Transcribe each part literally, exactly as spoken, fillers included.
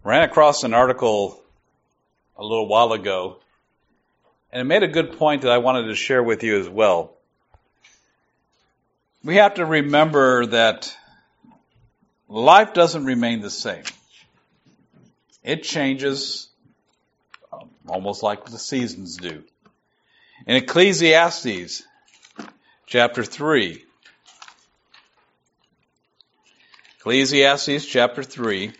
Ran across an article a little while ago, and it made a good point that I wanted to share with you as well. We have to remember that life doesn't remain the same. It changes um, almost like the seasons do. In Ecclesiastes chapter three, Ecclesiastes chapter three,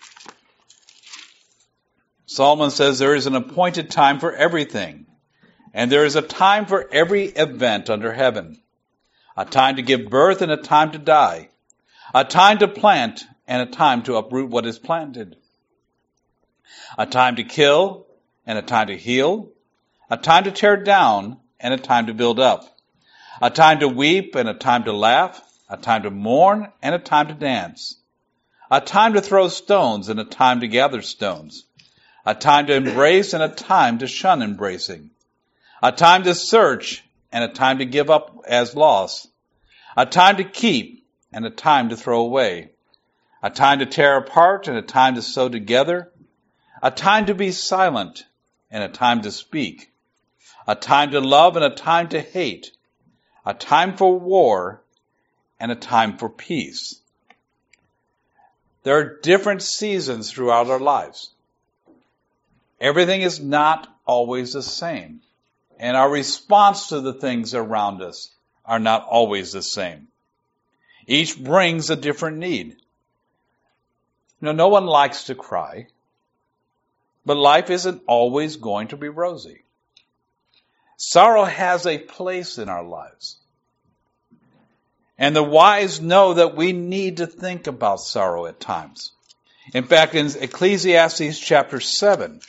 Solomon says there is an appointed time for everything, and there is a time for every event under heaven, a time to give birth and a time to die, a time to plant and a time to uproot what is planted, a time to kill and a time to heal, a time to tear down and a time to build up, a time to weep and a time to laugh, a time to mourn and a time to dance, a time to throw stones and a time to gather stones, a time to embrace and a time to shun embracing, a time to search and a time to give up as lost, a time to keep and a time to throw away, a time to tear apart and a time to sew together, a time to be silent and a time to speak, a time to love and a time to hate, a time for war and a time for peace. There are different seasons throughout our lives. Everything is not always the same, and our response to the things around us are not always the same. Each brings a different need. You know, no one likes to cry, but life isn't always going to be rosy. Sorrow has a place in our lives. And the wise know that we need to think about sorrow at times. In fact, in Ecclesiastes chapter seven,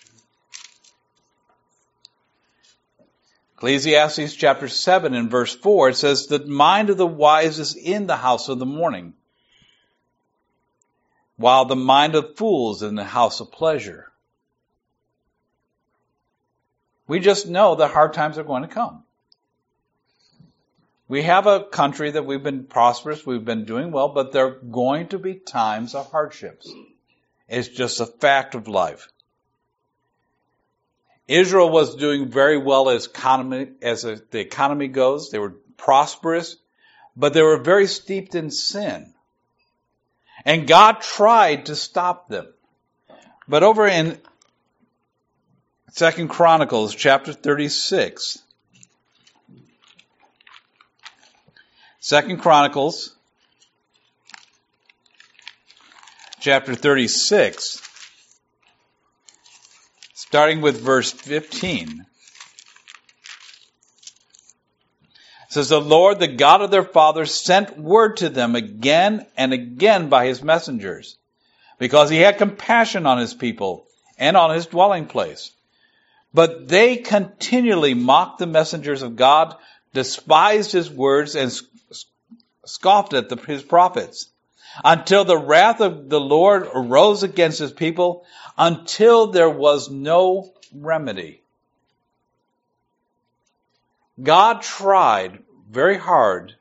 Ecclesiastes chapter seven and verse four, it says, "The mind of the wise is in the house of the mourning, while the mind of fools is in the house of pleasure." We just know that hard times are going to come. We have a country that we've been prosperous, we've been doing well, but there are going to be times of hardships. It's just a fact of life. Israel was doing very well as economy, as a, the economy goes. They were prosperous, but they were very steeped in sin. And God tried to stop them. But over in Second Chronicles chapter thirty-six, Second Chronicles chapter thirty-six, starting with verse fifteen. It says, "The Lord, the God of their fathers, sent word to them again and again by his messengers, because he had compassion on his people and on his dwelling place. But they continually mocked the messengers of God, despised his words, and scoffed at the, his prophets, until the wrath of the Lord arose against his people, until there was no remedy." God tried very hard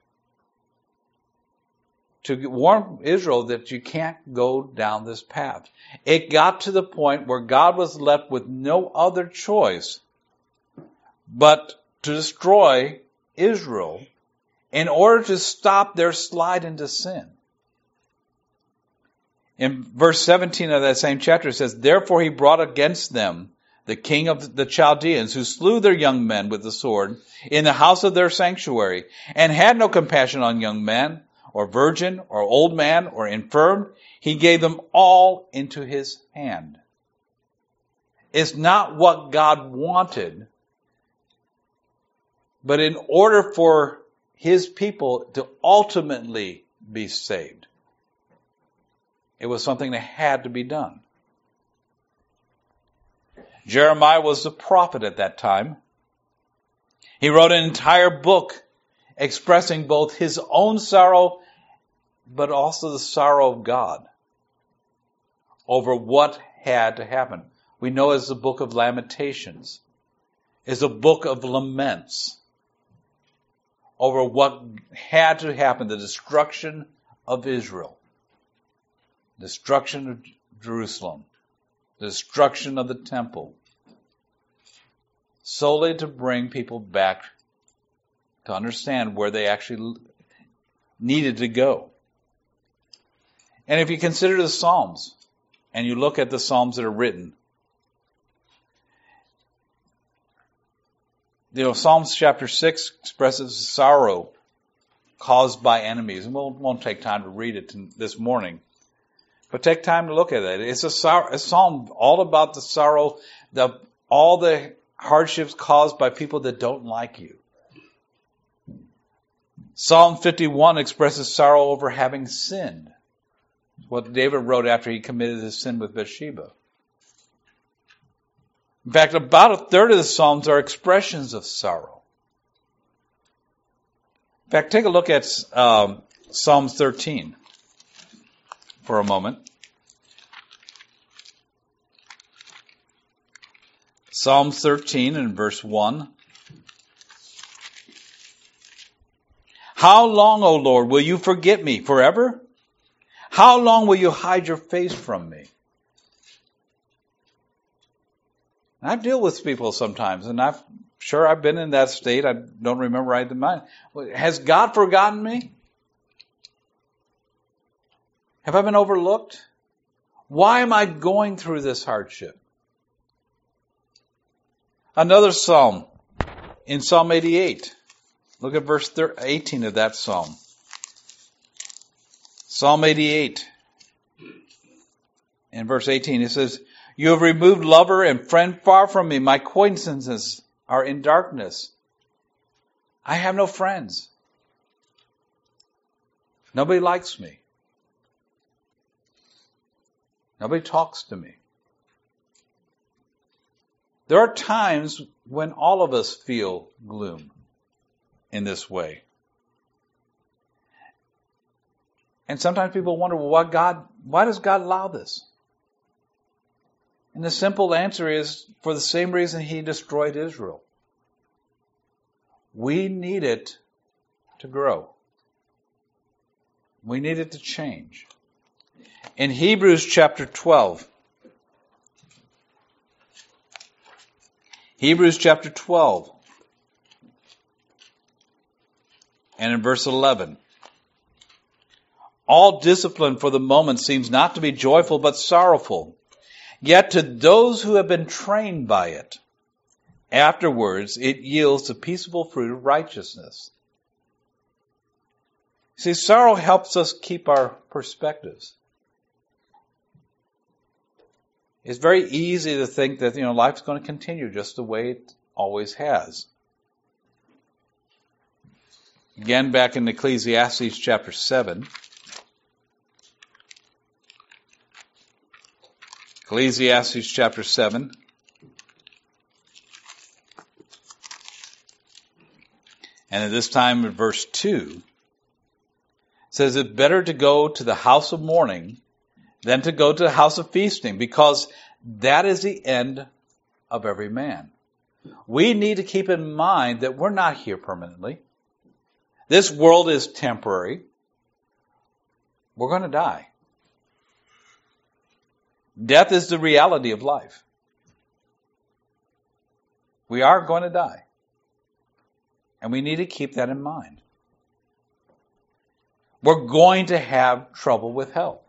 to warn Israel that you can't go down this path. It got to the point where God was left with no other choice but to destroy Israel in order to stop their slide into sin. In verse seventeen of that same chapter it says, "Therefore he brought against them the king of the Chaldeans, who slew their young men with the sword in the house of their sanctuary, and had no compassion on young man, or virgin, or old man, or infirm. He gave them all into his hand." It's not what God wanted, but in order for his people to ultimately be saved, it was something that had to be done. Jeremiah was the prophet at that time. He wrote an entire book expressing both his own sorrow, but also the sorrow of God over what had to happen. We know as the book of Lamentations is a book of laments over what had to happen, the destruction of Israel, destruction of Jerusalem, the destruction of the temple, solely to bring people back to understand where they actually needed to go. And if you consider the Psalms, and you look at the Psalms that are written, you know, Psalms chapter six expresses sorrow caused by enemies. And we'll, won't take time to read it this morning. But take time to look at it. It's a, sor- a psalm all about the sorrow, the all the hardships caused by people that don't like you. Psalm fifty-one expresses sorrow over having sinned. What David wrote after he committed his sin with Bathsheba. In fact, about a third of the Psalms are expressions of sorrow. In fact, take a look at um, Psalm thirteen for a moment. Psalm thirteen and verse one. How long, O Lord, will you forget me? Forever? How long will you hide your face from me? I deal with people sometimes, and I'm sure I've been in that state. I don't remember right in mind. Has God forgotten me? Have I been overlooked? Why am I going through this hardship? Another psalm, in Psalm eighty-eight. Look at verse eighteen of that psalm. Psalm eighty-eight. In verse eighteen, it says, you have removed lover and friend far from me. My acquaintances are in darkness. I have no friends. Nobody likes me. Nobody talks to me. There are times when all of us feel gloom in this way. And sometimes people wonder, well, why God, why does God allow this? And the simple answer is, for the same reason he destroyed Israel. We need it to grow. We need it to change. In Hebrews chapter twelve, Hebrews chapter twelve, and in verse eleven, all discipline for the moment seems not to be joyful but sorrowful. Yet to those who have been trained by it, afterwards it yields the peaceable fruit of righteousness. See, sorrow helps us keep our perspectives. It's very easy to think that, you know, life's going to continue just the way it always has. Again, back in Ecclesiastes chapter seven. Ecclesiastes chapter seven. And at this time in verse two, it says it's better to go to the house of mourning than to go to the house of feasting, because that is the end of every man. We need to keep in mind that we're not here permanently. This world is temporary. We're going to die. Death is the reality of life. We are going to die. And we need to keep that in mind. We're going to have trouble with health.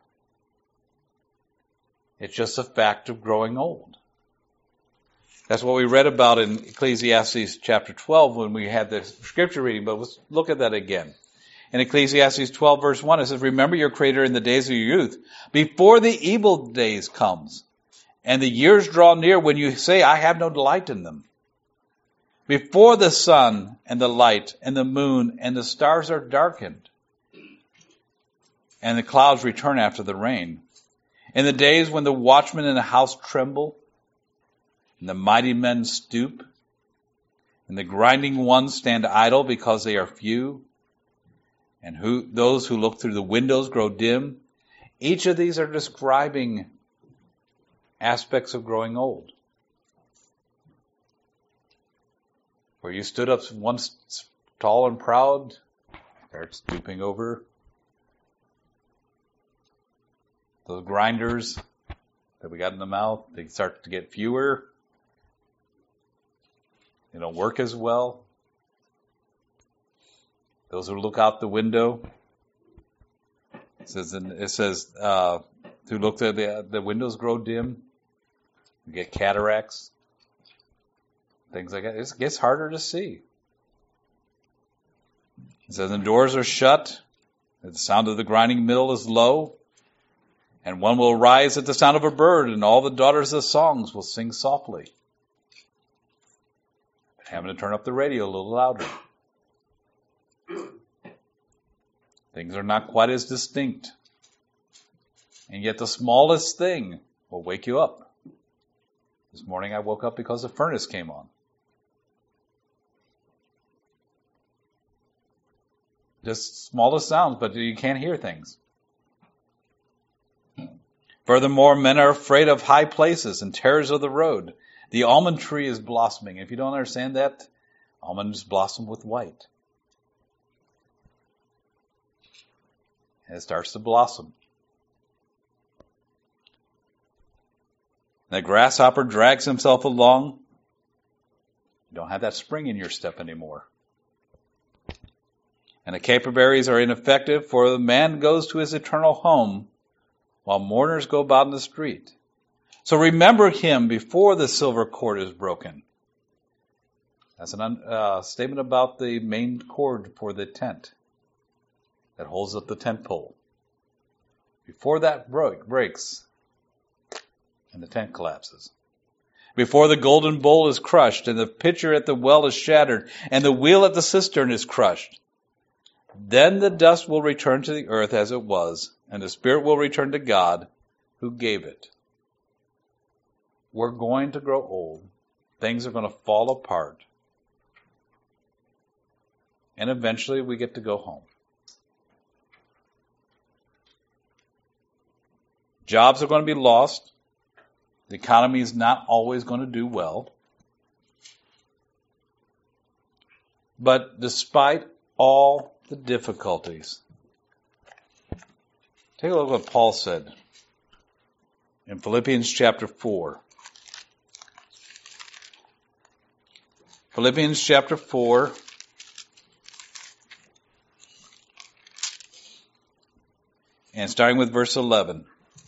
It's just a fact of growing old. That's what we read about in Ecclesiastes chapter twelve when we had the scripture reading, but let's look at that again. In Ecclesiastes twelve verse one, it says, remember your Creator in the days of your youth, before the evil days comes, and the years draw near when you say, I have no delight in them. Before the sun and the light and the moon and the stars are darkened, and the clouds return after the rain. In the days when the watchmen in the house tremble, and the mighty men stoop, and the grinding ones stand idle because they are few, and who those who look through the windows grow dim. Each of these are describing aspects of growing old. Where you stood up once tall and proud, start stooping over. Those grinders, that we got in the mouth, they start to get fewer. They don't work as well. Those who look out the window, it says, it says uh, who look at the, the windows grow dim. You get cataracts, things like that. It gets harder to see. It says the doors are shut. The sound of the grinding mill is low. And one will rise at the sound of a bird, and all the daughters of songs will sing softly. Having to turn up the radio a little louder. Things are not quite as distinct. And yet the smallest thing will wake you up. This morning I woke up because the furnace came on. Just smallest sounds, but you can't hear things. Furthermore, men are afraid of high places and terrors of the road. The almond tree is blossoming. If you don't understand that, almonds blossom with white. And it starts to blossom. The grasshopper drags himself along. You don't have that spring in your step anymore. And the caperberries are ineffective, for the man goes to his eternal home, while mourners go about in the street. So remember him before the silver cord is broken. That's a uh, statement about the main cord for the tent that holds up the tent pole. Before that break, breaks and the tent collapses. Before the golden bowl is crushed and the pitcher at the well is shattered and the wheel at the cistern is crushed, then the dust will return to the earth as it was, and the spirit will return to God who gave it. We're going to grow old. Things are going to fall apart. And eventually we get to go home. Jobs are going to be lost. The economy is not always going to do well. But despite all the difficulties, take a look at what Paul said in Philippians chapter four. Philippians chapter four. And starting with verse eleven.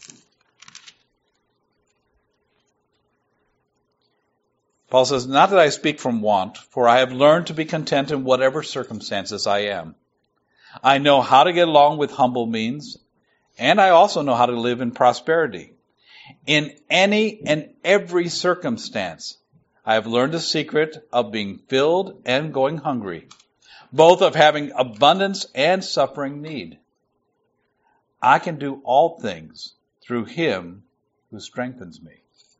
Paul says, "Not that I speak from want, for I have learned to be content in whatever circumstances I am. I know how to get along with humble means, and I also know how to live in prosperity. In any and every circumstance, I have learned the secret of being filled and going hungry, both of having abundance and suffering need. I can do all things through him who strengthens me."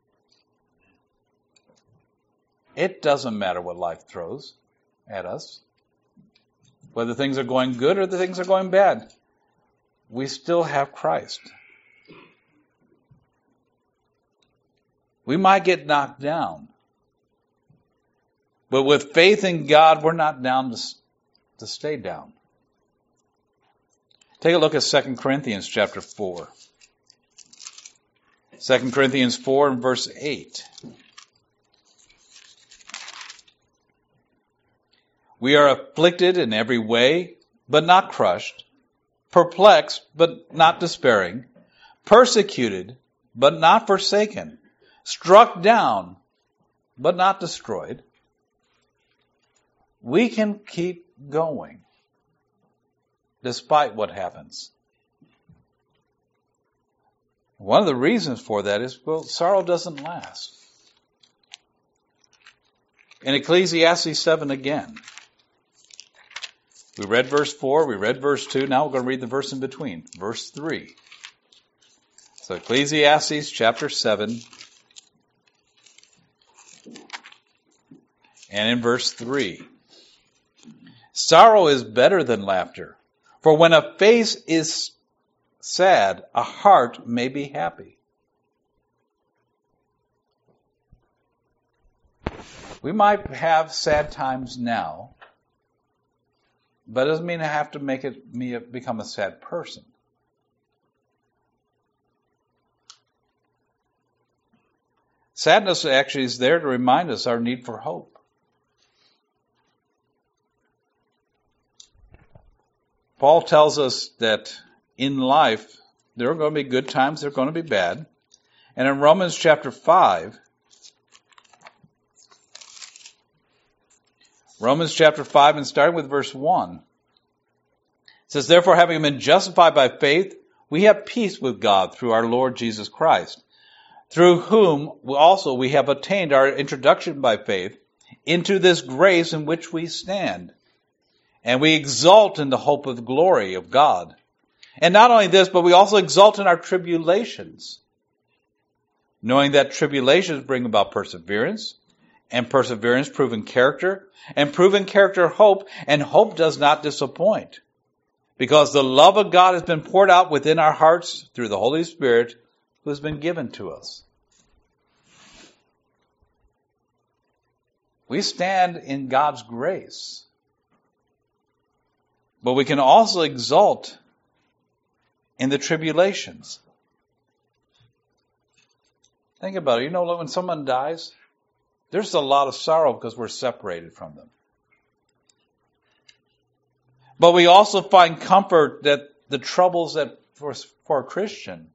It doesn't matter what life throws at us, whether things are going good or the things are going bad. We still have Christ. We might get knocked down, but with faith in God, we're not down to, to stay down. Take a look at Second Corinthians chapter four. Second Corinthians four and verse eight. "We are afflicted in every way, but not crushed, perplexed, but not despairing, persecuted, but not forsaken, struck down, but not destroyed." We can keep going despite what happens. One of the reasons for that is, well, sorrow doesn't last. In Ecclesiastes seven again, we read verse four, we read verse two, now we're going to read the verse in between, verse three. So Ecclesiastes chapter seven, and in verse three. "Sorrow is better than laughter, for when a face is sad, a heart may be happy." We might have sad times now, but it doesn't mean I have to make it me become a sad person. Sadness actually is there to remind us our need for hope. Paul tells us that in life, there are going to be good times, there are going to be bad. And in Romans chapter five, Romans chapter five, and starting with verse one, it says, therefore, having been justified by faith, we have peace with God through our Lord Jesus Christ, through whom also we have attained our introduction by faith into this grace in which we stand. And we exult in the hope of the glory of God. And not only this, but we also exult in our tribulations, knowing that tribulations bring about perseverance, and perseverance proven character, and proven character hope, and hope does not disappoint. Because the love of God has been poured out within our hearts through the Holy Spirit who has been given to us. We stand in God's grace. But we can also exult in the tribulations. Think about it. You know, when someone dies, there's a lot of sorrow because we're separated from them. But we also find comfort that the troubles that for, for a Christian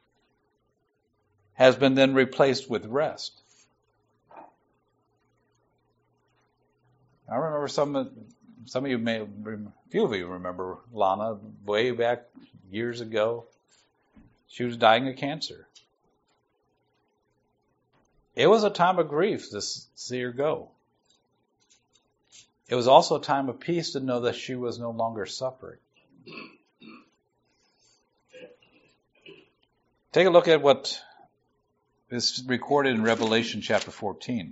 has been then replaced with rest. I remember some, some of you may, a few of you remember Lana way back years ago. She was dying of cancer. It was a time of grief to see her go. It was also a time of peace to know that she was no longer suffering. Take a look at what is recorded in Revelation chapter fourteen.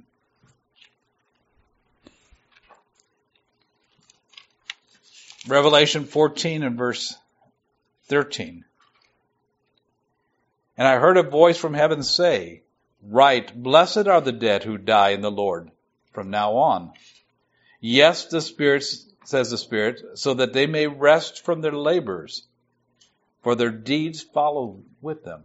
Revelation fourteen and verse thirteen. And I heard a voice from heaven say, write, blessed are the dead who die in the Lord from now on. Yes, the Spirit, says the Spirit, so that they may rest from their labors, for their deeds follow with them.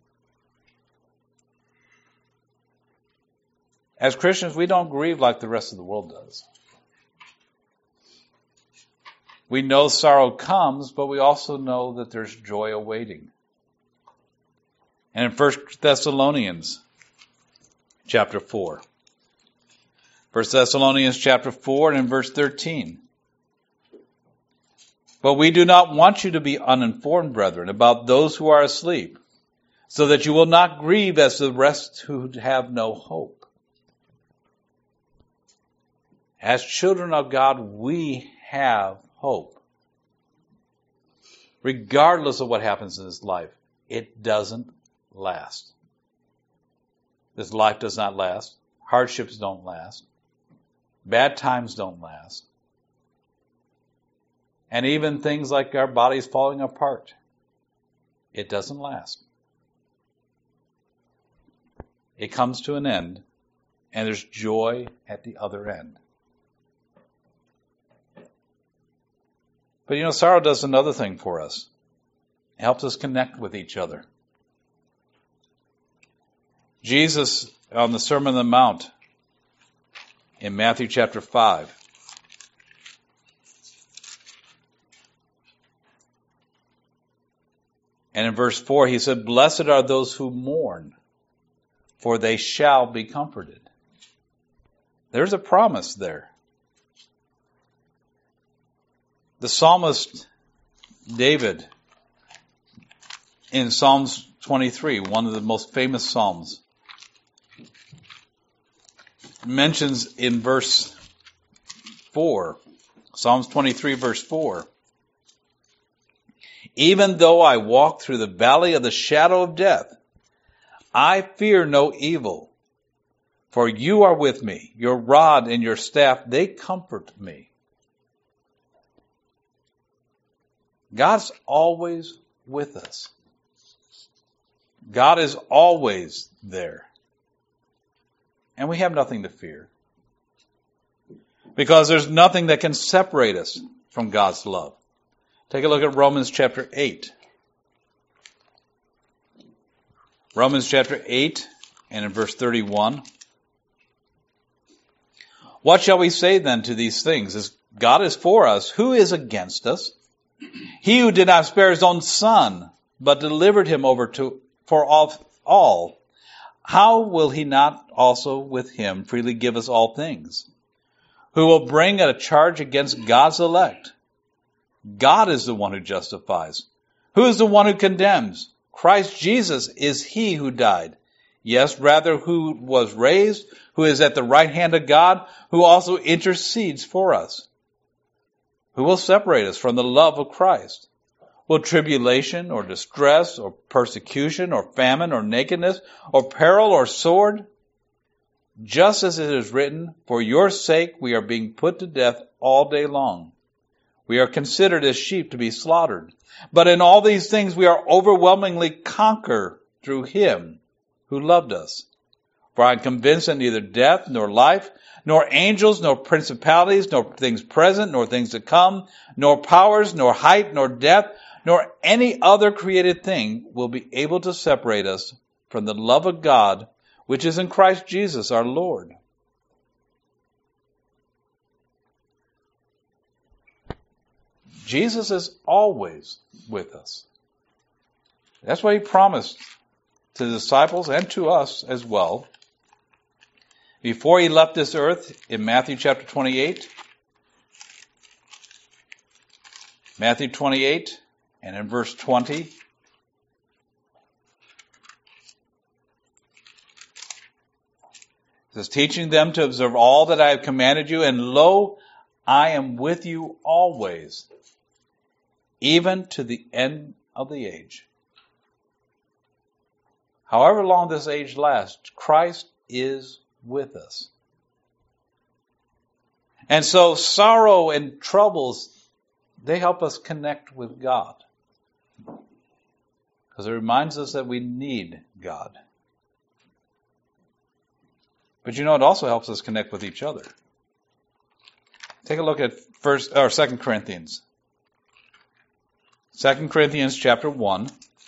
As Christians, we don't grieve like the rest of the world does. We know sorrow comes, but we also know that there's joy awaiting. And in First Thessalonians chapter four, First Thessalonians chapter four and in verse thirteen. But we do not want you to be uninformed, brethren, about those who are asleep, so that you will not grieve as the rest who have no hope. As children of God, we have hope. Regardless of what happens in this life, it doesn't last. This life does not last. Hardships don't last. Bad times don't last. And even things like our bodies falling apart, it doesn't last. It comes to an end, and there's joy at the other end. But you know, sorrow does another thing for us. It helps us connect with each other. Jesus, on the Sermon on the Mount, in Matthew chapter five, and in verse four, he said, blessed are those who mourn, for they shall be comforted. There's a promise there. The psalmist David, in Psalms twenty-three, one of the most famous psalms, mentions in verse four, Psalms twenty-three verse four, even though I walk through the valley of the shadow of death, I fear no evil, for you are with me. Your rod and your staff, they comfort me. God's always with us. God is always there. And we have nothing to fear. Because there's nothing that can separate us from God's love. Take a look at Romans chapter eight. Romans chapter eight and in verse thirty-one. What shall we say then to these things? As God is for us, who is against us? He who did not spare his own son, but delivered him over to for all, all, how will he not also with him freely give us all things? Who will bring a charge against God's elect? God is the one who justifies. Who is the one who condemns? Christ Jesus is he who died. Yes, rather who was raised, who is at the right hand of God, who also intercedes for us. Who will separate us from the love of Christ? Will tribulation or distress or persecution or famine or nakedness or peril or sword? Just as it is written, for your sake we are being put to death all day long. We are considered as sheep to be slaughtered. But in all these things we are overwhelmingly conquered through him who loved us. For I am convinced that neither death nor life, nor angels, nor principalities, nor things present, nor things to come, nor powers, nor height, nor depth, nor any other created thing will be able to separate us from the love of God, which is in Christ Jesus our Lord. Jesus is always with us. That's what he promised to the disciples and to us as well. Before he left this earth, in Matthew chapter twenty-eight, Matthew twenty-eight, and in verse twenty, it says, teaching them to observe all that I have commanded you, and lo, I am with you always, even to the end of the age. However long this age lasts, Christ is with us. And so sorrow and troubles, they help us connect with God. Because it reminds us that we need God. But you know, it also helps us connect with each other. Take a look at first or Second Corinthians. Second Corinthians chapter one.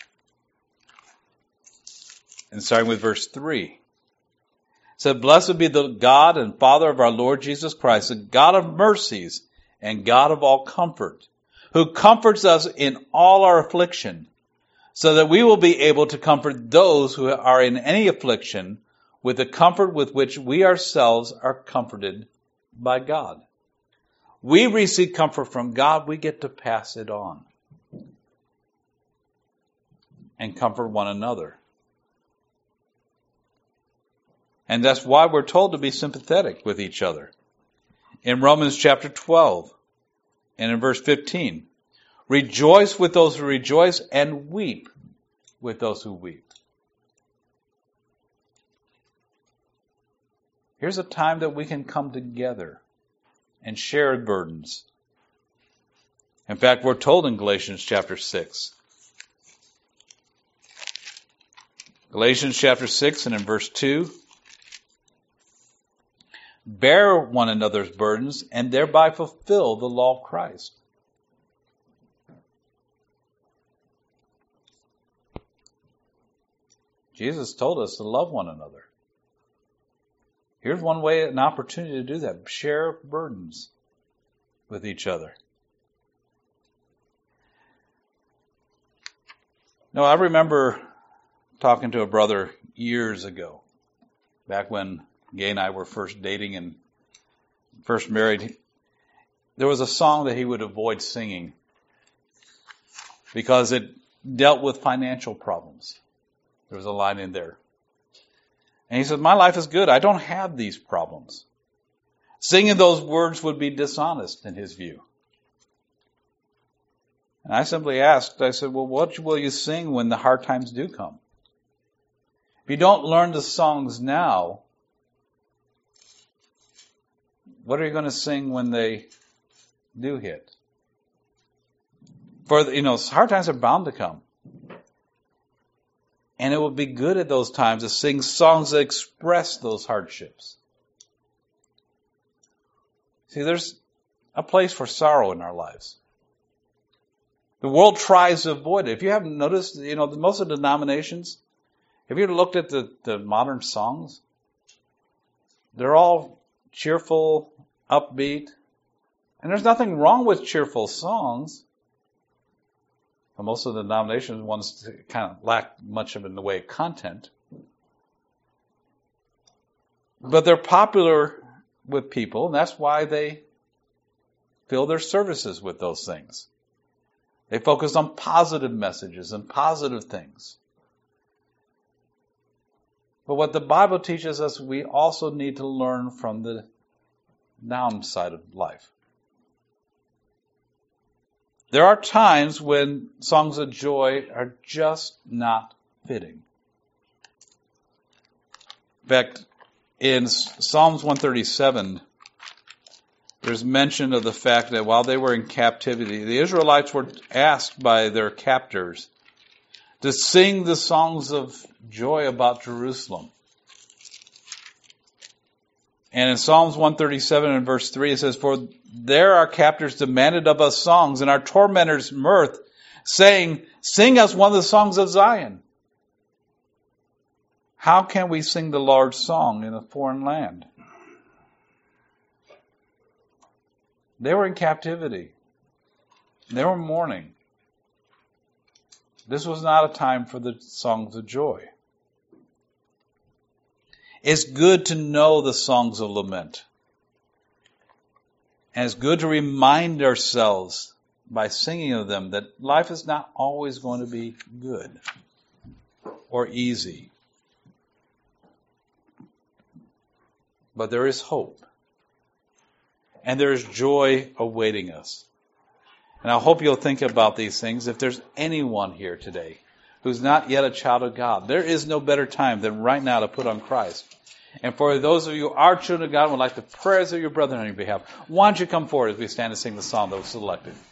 And starting with verse three. It said, blessed be the God and Father of our Lord Jesus Christ, the God of mercies and God of all comfort, who comforts us in all our affliction, so that we will be able to comfort those who are in any affliction with the comfort with which we ourselves are comforted by God. We receive comfort from God, we get to pass it on and comfort one another. And that's why we're told to be sympathetic with each other. In Romans chapter twelve and in verse fifteen, rejoice with those who rejoice and weep with those who weep. Here's a time that we can come together and share burdens. In fact, we're told in Galatians chapter six. Galatians chapter six and in verse two, bear one another's burdens and thereby fulfill the law of Christ. Jesus told us to love one another. Here's one way, an opportunity to do that. Share burdens with each other. No, I remember talking to a brother years ago, back when Gay and I were first dating and first married. There was a song that he would avoid singing because it dealt with financial problems. There was a line in there. And he said, my life is good. I don't have these problems. Singing those words would be dishonest in his view. And I simply asked, I said, well, what will you sing when the hard times do come? If you don't learn the songs now, what are you going to sing when they do hit? For, you know, hard times are bound to come. And it would be good at those times to sing songs that express those hardships. See, there's a place for sorrow in our lives. The world tries to avoid it. If you haven't noticed, you know, most of the denominations, Have you looked at the, the modern songs? They're all cheerful, upbeat. And there's nothing wrong with cheerful songs. But most of the denominations ones kind of lack much of it in the way of content. But they're popular with people, and that's why they fill their services with those things. They focus on positive messages and positive things. But what the Bible teaches us, we also need to learn from the downside of life. There are times when songs of joy are just not fitting. In fact, in Psalms one thirty-seven, there's mention of the fact that while they were in captivity, the Israelites were asked by their captors to sing the songs of joy about Jerusalem. And in Psalms one thirty-seven and verse three, it says, "For there our captors demanded of us songs, and our tormentors mirth, saying, 'Sing us one of the songs of Zion.'" How can we sing the Lord's song in a foreign land? They were in captivity. They were mourning. This was not a time for the songs of joy. It's good to know the songs of lament. And it's good to remind ourselves by singing of them that life is not always going to be good or easy. But there is hope. And there is joy awaiting us. And I hope you'll think about these things. If there's anyone here today who's not yet a child of God, there is no better time than right now to put on Christ. And for those of you who are children of God and would like the prayers of your brethren on your behalf, why don't you come forward as we stand and sing the song that was selected.